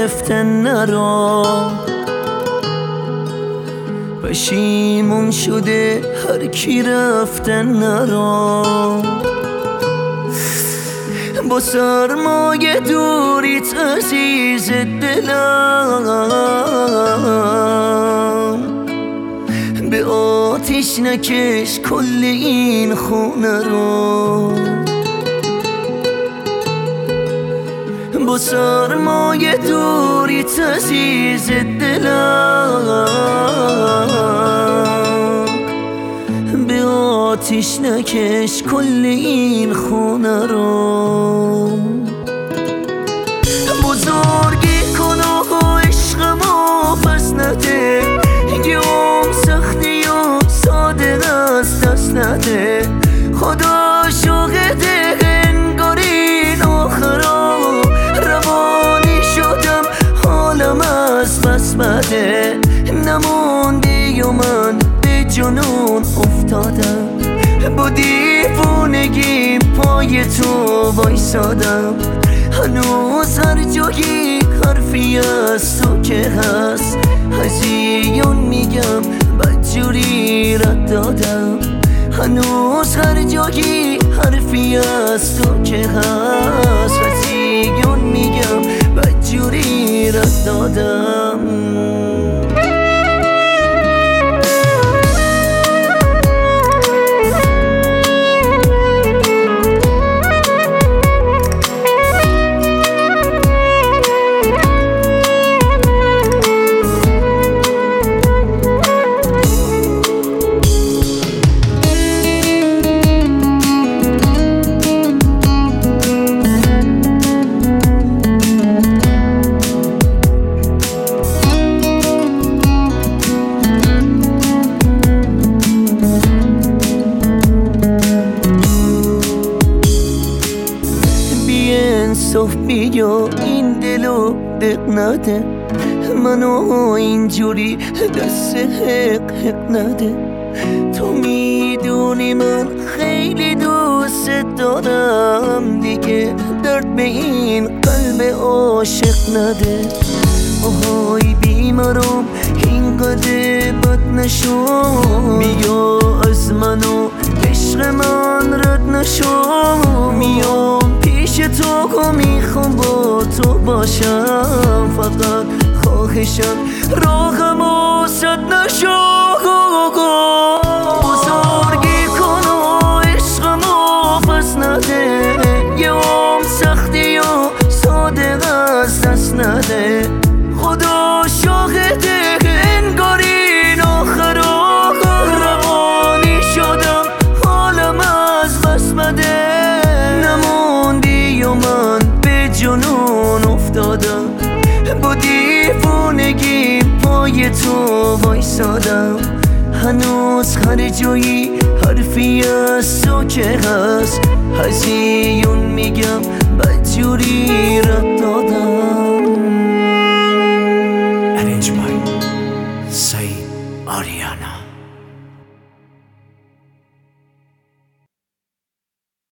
گرفتن نرو، پشیمون شده هر کی رفتن نرو. با سرمایه دوریت عزیز دلم، به آتیش نکش کل این خونه رو. با سرمایه دوریت عزیز دلم، به آتیش نکش کل این خونه رو. بزرگی کن و عشقمو پس نده، گیوم سختی و صادق از دست نده. خدا شاهده انگار این آخرا، روانی شدم حالم از بس بده. نموندی و من به جنون افتادم، با دیوونگی پای تو وایسادم. هنوز هر جایی حرفی از تو که هست، هزیون میگم بدجوری رد دادم. هنوز هر جایی حرفی از تو که هست، هزیون میگم بدجوری رد دادم. انصاف بیا این دلو دق نده، منو اینجوری دست حق نده. تو میدونی من خیلی دوست دارم، دیگه درد به این قلب عاشق نده. آهای بیمارم اینقدر بد نشو، بیا از منو عشق من رد نشو. میام پیش تو که میخوام با تو باشم، فقط خواهشم راهمو سد نشو. بزرگی کن و عشقمو پس نده، یه عمر سختی و صادق از دست نده. خدا شاهده انگار این آخرا، روانی شدم حالم از بس بده. نموندی و من به جنون افتادم، با دیوونگی پای تو وایسادم. هنوز هر جایی حرفی از تو که هست، هزیون میگم بدجوری رد دادم.